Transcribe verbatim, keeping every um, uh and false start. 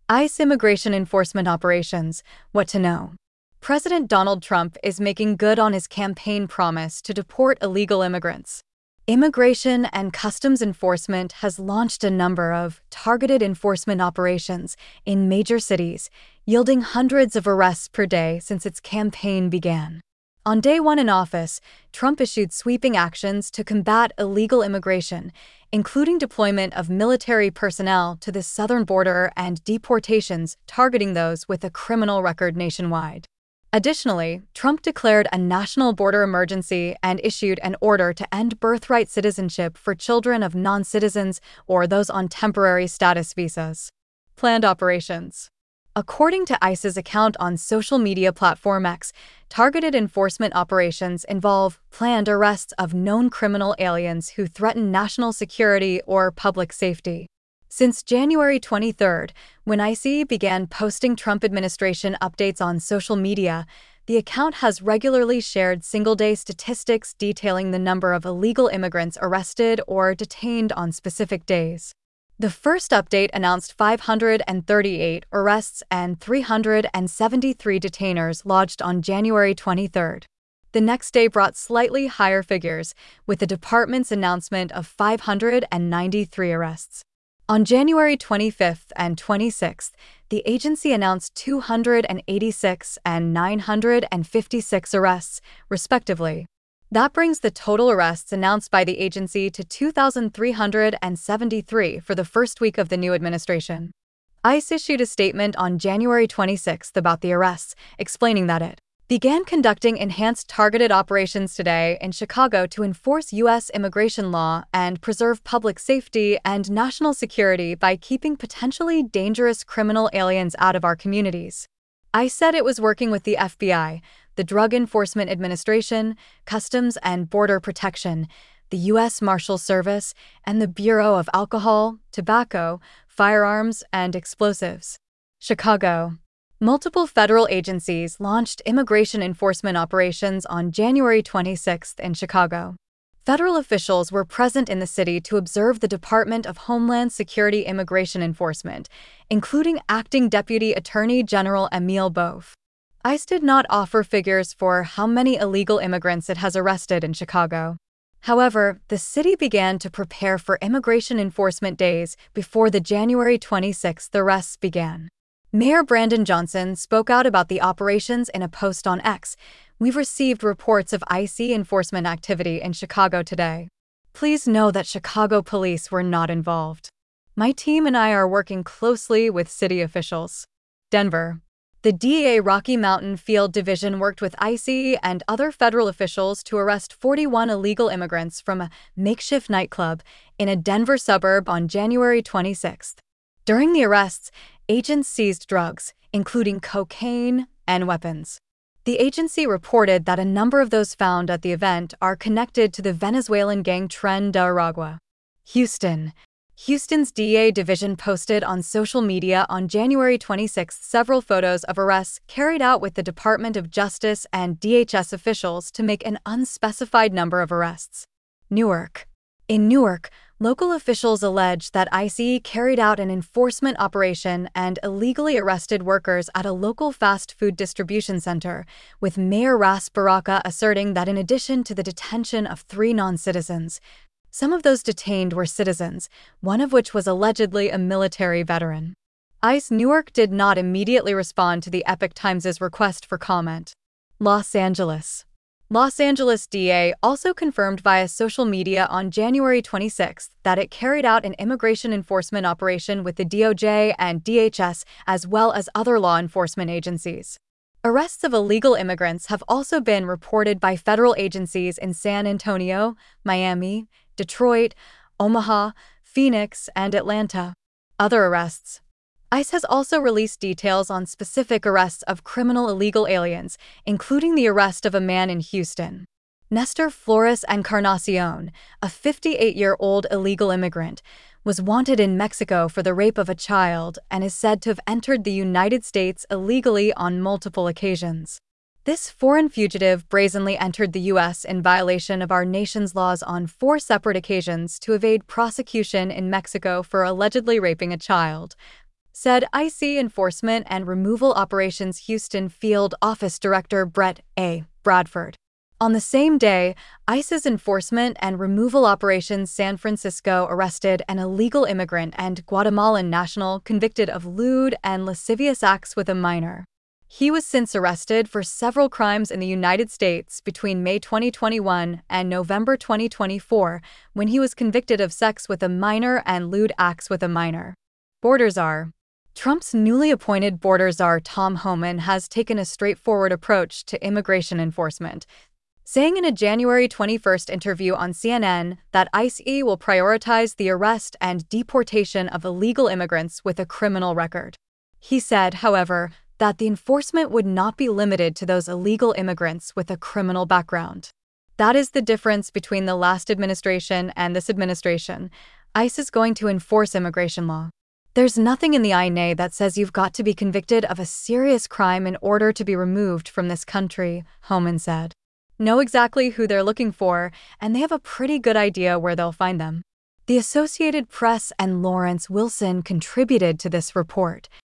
ICE Immigration Enforcement Operations. What to know. President Donald Trump is making good on his campaign promise to deport illegal immigrants. Immigration and Customs Enforcement has launched a number of targeted enforcement operations in major cities, yielding hundreds of arrests per day since its campaign began. On day one in office, Trump issued sweeping actions to combat illegal immigration, including deployment of military personnel to the southern border and deportations targeting those with a criminal record nationwide. Additionally, Trump declared a national border emergency and issued an order to end birthright citizenship for children of non-citizens or those on temporary status visas. Planned operations. According to ICE's account on social media platform X, targeted enforcement operations involve planned arrests of known criminal aliens who threaten national security or public safety. Since January twenty-third, when ICE began posting Trump administration updates on social media, the account has regularly shared single-day statistics detailing the number of illegal immigrants arrested or detained on specific days. The first update announced five hundred thirty-eight arrests and three hundred seventy-three detainers lodged on January twenty-third. The next day brought slightly higher figures, with the department's announcement of five hundred ninety-three arrests. On January twenty-fifth and twenty-sixth, the agency announced two hundred eighty-six and nine hundred fifty-six arrests, respectively. That brings the total arrests announced by the agency to two thousand three hundred seventy-three for the first week of the new administration. ICE issued a statement on January twenty-sixth about the arrests, explaining that it began conducting enhanced targeted operations today in Chicago to enforce U S immigration law and preserve public safety and national security by keeping potentially dangerous criminal aliens out of our communities. ICE said it was working with the F B I, the Drug Enforcement Administration, Customs and Border Protection, the U S Marshal Service, and the Bureau of Alcohol, Tobacco, Firearms, and Explosives. Chicago. Multiple federal agencies launched immigration enforcement operations on January twenty-sixth in Chicago. Federal officials were present in the city to observe the Department of Homeland Security immigration enforcement, including Acting Deputy Attorney General Emil Boef. ICE did not offer figures for how many illegal immigrants it has arrested in Chicago. However, the city began to prepare for immigration enforcement days before the January twenty-sixth arrests began. Mayor Brandon Johnson spoke out about the operations in a post on X. We've received reports of ICE enforcement activity in Chicago today. Please know that Chicago police were not involved. My team and I are working closely with city officials. Denver. The D E A Rocky Mountain Field Division worked with ICE and other federal officials to arrest forty-one illegal immigrants from a makeshift nightclub in a Denver suburb on January twenty-sixth. During the arrests, agents seized drugs, including cocaine and weapons. The agency reported that a number of those found at the event are connected to the Venezuelan gang Tren de Aragua. Houston. Houston's D E A division posted on social media on January twenty-sixth several photos of arrests carried out with the Department of Justice and D H S officials to make an unspecified number of arrests. Newark. In Newark, local officials allege that ICE carried out an enforcement operation and illegally arrested workers at a local fast food distribution center, with Mayor Ras Baraka asserting that in addition to the detention of three non-citizens, some of those detained were citizens, one of which was allegedly a military veteran. ICE Newark did not immediately respond to the Epoch Times' request for comment. Los Angeles. Los Angeles D E A also confirmed via social media on January twenty-sixth that it carried out an immigration enforcement operation with the D O J and D H S as well as other law enforcement agencies. Arrests of illegal immigrants have also been reported by federal agencies in San Antonio, Miami, Detroit, Omaha, Phoenix, and Atlanta. Other arrests. ICE has also released details on specific arrests of criminal illegal aliens, including the arrest of a man in Houston. Nestor Flores Encarnacion, a fifty-eight-year-old illegal immigrant, was wanted in Mexico for the rape of a child and is said to have entered the United States illegally on multiple occasions. This foreign fugitive brazenly entered the U S in violation of our nation's laws on four separate occasions to evade prosecution in Mexico for allegedly raping a child. said I C E Enforcement and Removal Operations Houston Field Office Director Brett A. Bradford. On the same day, ICE's Enforcement and Removal Operations San Francisco arrested an illegal immigrant and Guatemalan national convicted of lewd and lascivious acts with a minor. He was since arrested for several crimes in the United States between May twenty twenty-one and November twenty twenty-four, when he was convicted of sex with a minor and lewd acts with a minor. Border czar. Trump's newly appointed border czar Tom Homan has taken a straightforward approach to immigration enforcement, saying in a January twenty-first interview on C N N that ICE will prioritize the arrest and deportation of illegal immigrants with a criminal record. He said, however, that the enforcement would not be limited to those illegal immigrants with a criminal background. That is the difference between the last administration and this administration. ICE is going to enforce immigration law. There's nothing in the I N A that says you've got to be convicted of a serious crime in order to be removed from this country, Homan said. Know exactly who they're looking for, and they have a pretty good idea where they'll find them. The Associated Press and Lawrence Wilson contributed to this report,